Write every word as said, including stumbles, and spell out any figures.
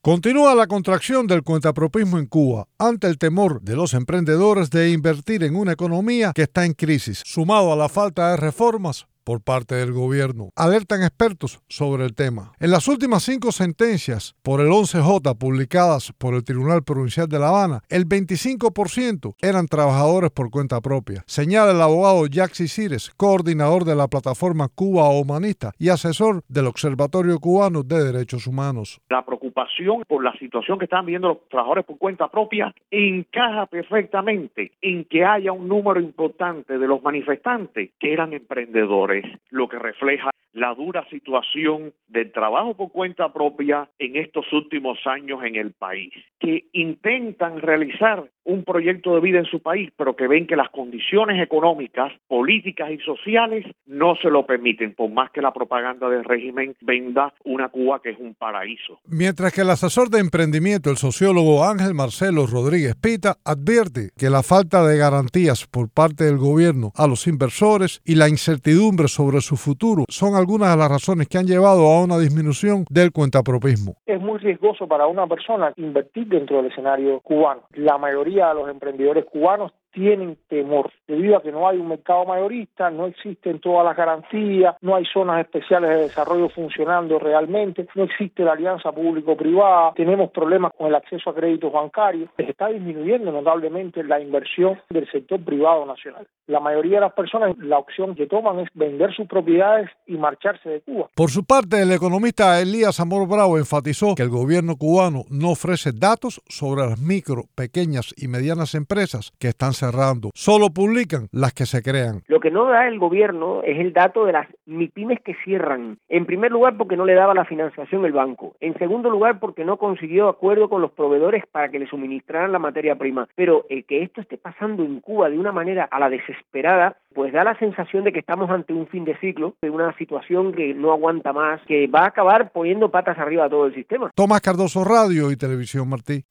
Continúa la contracción del cuentapropismo en Cuba ante el temor de los emprendedores de invertir en una economía que está en crisis, sumado a la falta de reformas por parte del gobierno. Alertan expertos sobre el tema. En las últimas cinco sentencias por el once J publicadas por el Tribunal Provincial de La Habana, el veinticinco por ciento eran trabajadores por cuenta propia. Señala el abogado Yaxi Cires, coordinador de la plataforma Cuba Humanista y asesor del Observatorio Cubano de Derechos Humanos. La preocupación por la situación que están viviendo los trabajadores por cuenta propia encaja perfectamente en que haya un número importante de los manifestantes que eran emprendedores, lo que refleja la dura situación del trabajo por cuenta propia en estos últimos años en el país, que intentan realizar un proyecto de vida en su país, pero que ven que las condiciones económicas, políticas y sociales no se lo permiten, por más que la propaganda del régimen venda una Cuba que es un paraíso. Mientras que el asesor de emprendimiento, el sociólogo Ángel Marcelo Rodríguez Pita, advierte que la falta de garantías por parte del gobierno a los inversores y la incertidumbre sobre su futuro son algunas de las razones que han llevado a una disminución del cuentapropismo. Es muy riesgoso para una persona invertir dentro del escenario cubano. La mayoría de los emprendedores cubanos tienen temor, debido a que no hay un mercado mayorista, no existen todas las garantías, no hay zonas especiales de desarrollo funcionando realmente, no existe la alianza público-privada, tenemos problemas con el acceso a créditos bancarios, se está disminuyendo notablemente la inversión del sector privado nacional. La mayoría de las personas, la opción que toman es vender sus propiedades y marcharse de Cuba. Por su parte, el economista Elías Amor Bravo enfatizó que el gobierno cubano no ofrece datos sobre las micro, pequeñas y medianas empresas que están cerrando. Solo publican las que se crean. Lo que no da el gobierno es el dato de las MIPYMES que cierran. En primer lugar, porque no le daba la financiación el banco. En segundo lugar, porque no consiguió acuerdo con los proveedores para que le suministraran la materia prima. Pero el que esto esté pasando en Cuba de una manera a la desesperada, pues da la sensación de que estamos ante un fin de ciclo, de una situación que no aguanta más, que va a acabar poniendo patas arriba a todo el sistema. Tomás Cardoso, Radio y Televisión Martí.